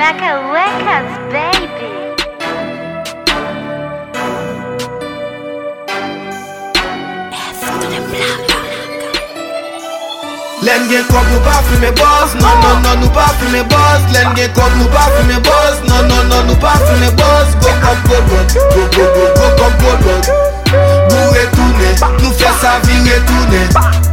Baraka Records, baby. Len gen kop nou pa fume boss, non, nou pa fume boss. Len gen kop nou pa fume boss, non, nou pa fume boss. Go kop go road, go kop go road. Bou retourne, nou fè sa vi retourne.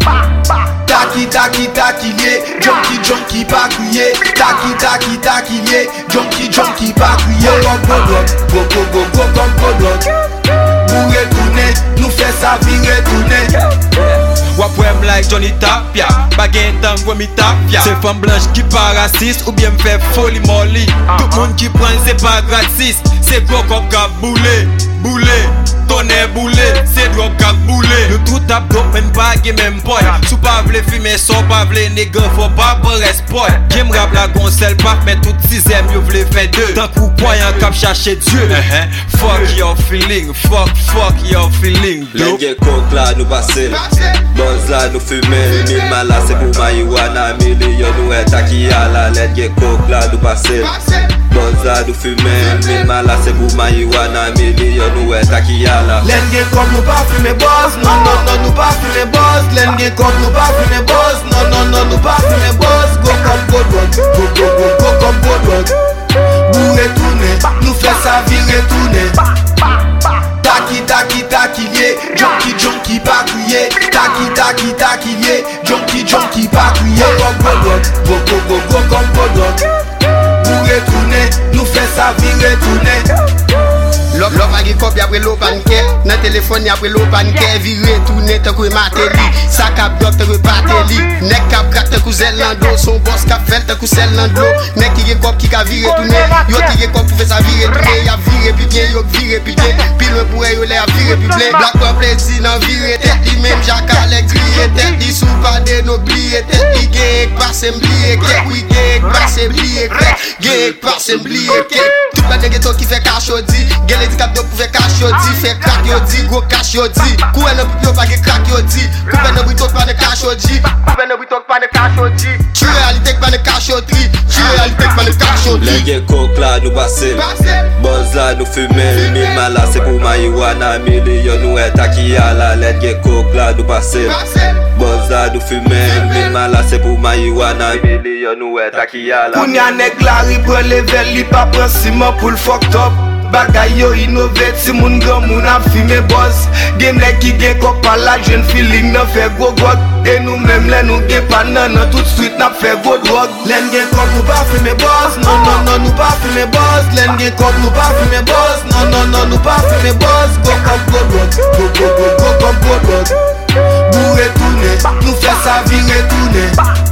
Taki liye, junkie pa kriye. Taki liye, junkie pa kriye. Go kop go road, go kop go road. Bou retourne, nou fè sa vi retourne. Wap wèm like Johnny Tapia, bagen tang wè mi tapia. Se femme blanche qui pas raciste ou bien m'fait folie molly. Tout monde qui prend c'est pas gratis. C'est gros comme cap boulé, tonnerre boulé, c'est drop cap boulé. Nous tout tap dope men bagé même boy. Sou pas vle fumer son pas vle nègre faut pas pour spoil. J'aime rap la gonzelle pas mais tout sixième yo vle fait deux. Tant qu'on croyant cap chercher Dieu. Fuck your feeling, fuck your feeling. Lengue coke là nous passer. Buzz là nous fumer, 1000 mal là c'est pour marijuana, million nous est taquilla là. Lengue coke là nous passer. Buzz là nous fumer, 1000 mal là c'est pour marijuana, million nous est taquilla là. Len gen kop nou pa fume boss, non, nou pa fume boss. Len gen kop nou pa fume boss, non, nou pa fume boss. Go kop go road, go kop go road. Bou retourne, nou fè sa vi retourne. Taki liye, junkie pa kriye. Taki liye, junkie pa kriye. Go kop go road, go kop go road. Bou retourne, nou fè sa vi retourne. Love a get copy après l'open care. Nan téléphone après l'open care. Viré tourné te kou mateli. Sa kap dok te kou pateli. Nek kap krak te kou zel nan do. Son boss kap fel te kou sel nan do. Nek ki get cop ki ka viré tourné. Yo ki get cop pou fè sa viré tourné. Ya viré pi bien, yo viré pi bien. Pile me pourrait yo lè a viré pi plein. Black peuple si nan viré tête. Li même Jacques crié tête. Li sou pa de n'oublier tête. Li gek passe m'blier kek. Oui gek passe m'blier kek. Gek passe m'blier kek. Tout la nègre qui fait cachodi. Gele di kap do pou fè cash yo di. Fè crack yo di, gros cash yo di. Kouè nan pou yo pa ge crack yo di. Koupe nan britok pa ne cash yo di. Koupe nan britok pa ne cash yo di. Tu réalité pa ne cash yo tri. Tu réalité pa ne cash yo tri. Lengue coke là nous passer. Buzz là nous fumer, 1000 mal là c'est pour marijuana, million nous est taquilla là. Lengue coke là nous passer. Buzz là nous fumer, 1000 mal là c'est pour marijuana, million nous est taquilla là. Kounya nèg la ri prend level, li pa prend ciment pour le fucked up. Bagay yo innové, si moun grand moun ap fume boss. Gen nèg ki gen kop pa la jeune feeling nan fè go god. Et nous même lè nou gen panan nan tout street n'a fè go drug. Len gen kop nou pa fume boss, non, nou pa fume boss. Len gen kop nou pa fume boss, non, nou pa fume boss. Go kop go road, go kop go road. Bou retourne, nou fè sa vi retourne.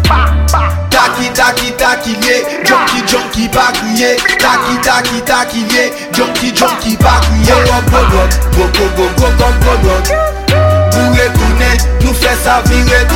Taki liye, junkie pa kriye. Taki liye, junkie pa kriye. Go kop go road, go kop go road. Bou retourne, nou fè sa vi retourne.